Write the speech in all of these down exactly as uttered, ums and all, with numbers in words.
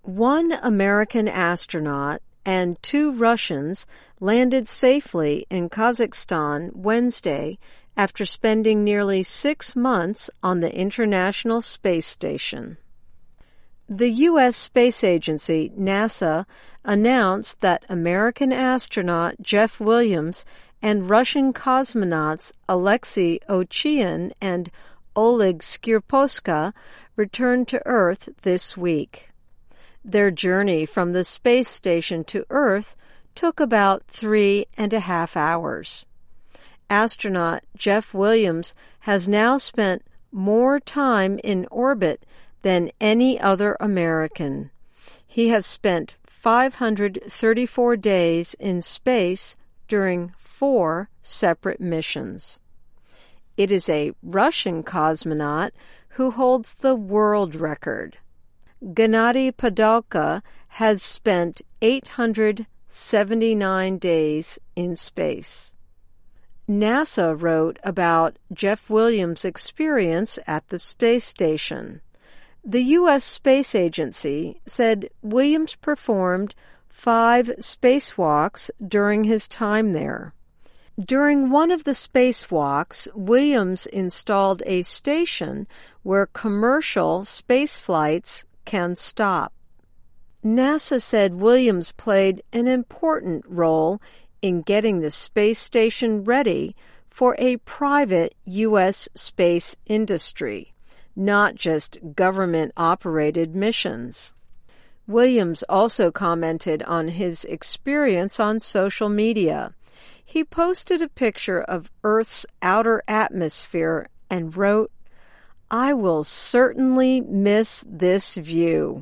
One American astronaut and two Russians landed safely in Kazakhstan Wednesday after spending nearly six months on the International Space Station. The U S Space Agency, NASA, announced that American astronaut Jeff Williams and Russian cosmonauts Alexei Ovchinin and Oleg Skirposka returned to Earth this week. Their journey from the space station to Earth took about three and a half hours. Astronaut Jeff Williams has now spent more time in orbit than any other American. He has spent five hundred thirty-four days in space during four separate missions. It is a Russian cosmonaut who holds the world record. Gennady Padalka has spent eight hundred seventy-nine days in space. NASA wrote about Jeff Williams' experience at the space station. The U S Space Agency said Williams performed five spacewalks during his time there. During one of the spacewalks, Williams installed a station where commercial space flights can stop. NASA said Williams played an important role in getting the space station ready for a private U S space industry, not just government-operated missions. Williams also commented on his experience on social media. He posted a picture of Earth's outer atmosphere and wrote, "I will certainly miss this view."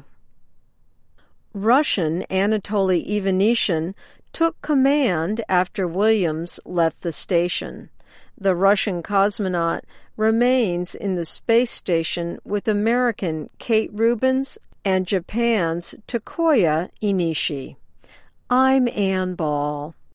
Russian Anatoly Ivanishin took command after Williams left the station. The Russian cosmonaut remains in the space station with American Kate Rubins and Japan's Takuya Inishi. I'm Ann Ball.